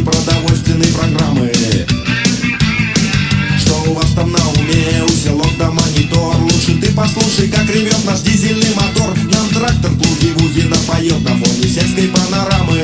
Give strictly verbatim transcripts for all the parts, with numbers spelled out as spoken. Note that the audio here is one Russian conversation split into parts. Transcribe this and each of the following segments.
продовольственной программы. Что у вас там на уме? Усилок да монитор. Лучше ты послушай, как ревет наш дизельный мотор. Нам трактор плуги-вуги напоет на фоне сельской панорамы.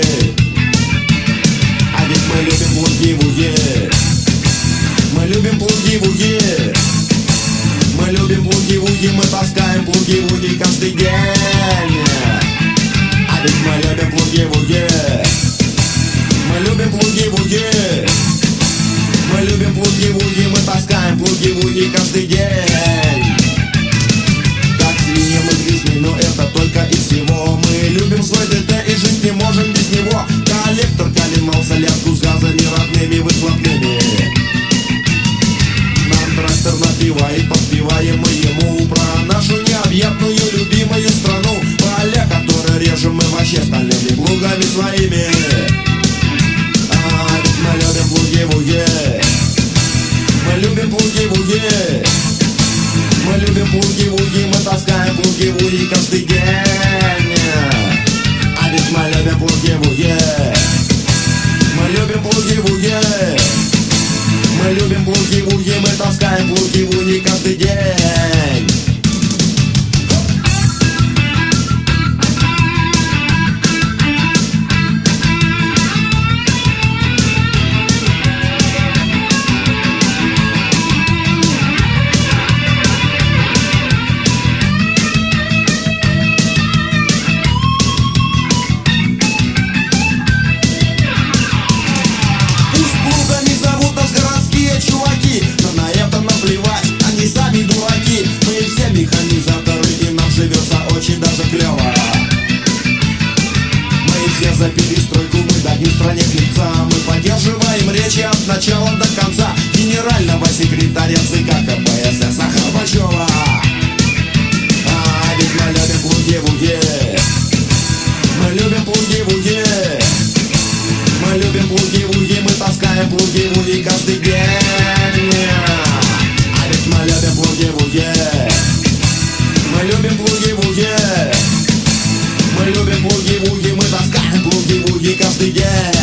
А ведь мы любим плуги-вуги. Мы любим плуги-вуги. Мы любим плуги-вуги. Мы таскаем плуги-вуги каждый день. А ведь мы любим плуги-вуги. Мы любим плуги-вуги. Мы любим плуги-вуги. Мы таскаем плуги-вуги каждый день. Как свиньи мы грязны, но это только и всего. Мы любим свой ДТ и жить не можем без него. Коллектор калинал солярку с газами родными выхлопными. Нам трактор напевает, подпеваем мы ему про нашу необъятную любимую страну. Поля, которые режем мы вообще стальными плугами своими. А ведь мы любим плуги-вуги. Мы любим плуги-вуги. Мы любим плуги-вуги. Мы таскаем плуги-вуги каждый день. А ведь мы любим плуги-вуги. Мы любим плуги-вуги. Мы любим плуги-вуги. Мы таскаем плуги-вуги каждый день. Чуваки, но на это наплевать, они сами дураки. Мы все механизаторы, и нам живется очень даже клево. Мы все за перестройку, мы дадим стране хлебца. Мы поддерживаем речи от начала до конца генерального секретаря ЦК КПСС Горбачева. А ведь мы любим плуги-вуги. Мы любим плуги-вуги. Мы любим плуги-вуги. Мы таскаем плуги-вуги каждый день. А ведь мы любим плуги-вуги. Мы любим плуги-вуги. Мы любим плуги-вуги. Мы таскаем плуги-вуги каждый день.